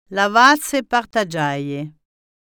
lavazze partagiaie.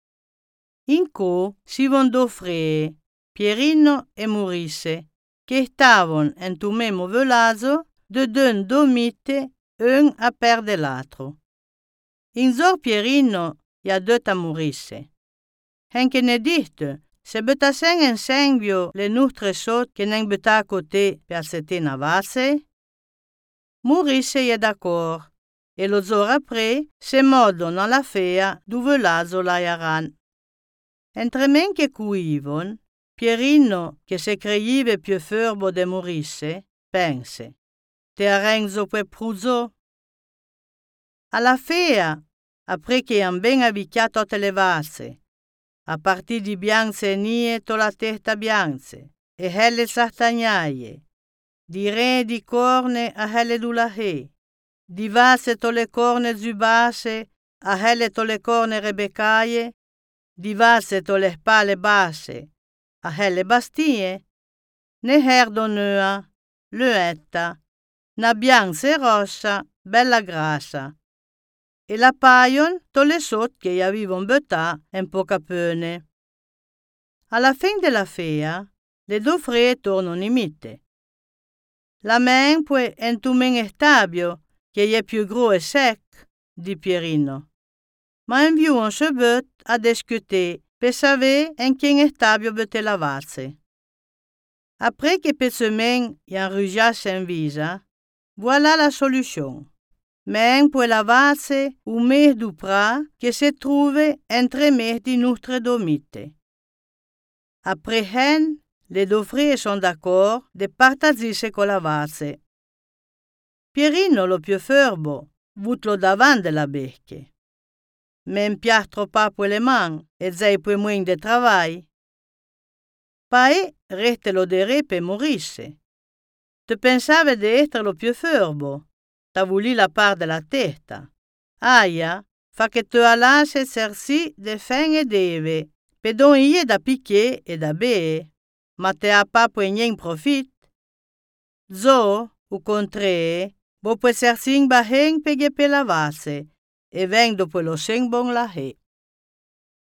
In co si vondò free, Pierino e Murisse, che stavano in tu memo velazo de dun domite un a perde l'altro. In zor Pierino ja dött a Murisse. Henke ne dite, se betassen in sengbio le nostre sot che nen beta a côté per setena vasse? Murisse è d'accordo, e lo zor apre se modo nella fea du velazo la jaran. Entre men che cuivon, Pierino, che se creive più furbo de Murisse, pense, te arrenzo per pruzzo. Alla fea, apre che han ben avvicchiato tutte le vasse, a partì di bianze e nie to la testa bianze, e helle sartagnaie, di re e di corne a helle dulahe, di vasse to le corne zubase, a helle to le corne rebeccaie, di vasse to le spale basse, a helle bastie, ne herdonea, luetta, na bianze rossa, bella grassa, e la paion to le sot che avevon betà en poca pene. Alla fin della fea, le due free tornano in mitte. La men pue en tu men stabio, che è più gros e sec, di Pierino. Ma in viu on se bet a discuter per saver en chen stabio bete lavarse. Après che per semen yan rugiasse in visa, voilà la solution. Men pue lavarse un mes du pra che se trouve entre mes di nostre domite. Après hen, le due free son d'accordo de partagirse con lavarse. Pierino lo più furbo, vutlo davanti della becche. Men piastro pa pue le man e zei pue muen de travai. Pae reste lo de re pe Murisse. Te pensave de essere lo più furbo, ta vuli la par della testa. Aia, fa che te alasse sersi de fen e deve, pe don ie da picchier e da bee, ma te ha pa pue nien profit. Zo, u contre, bo pue sersin ba hen pe ge pe lavasse, e ven dopo lo sen bon la he.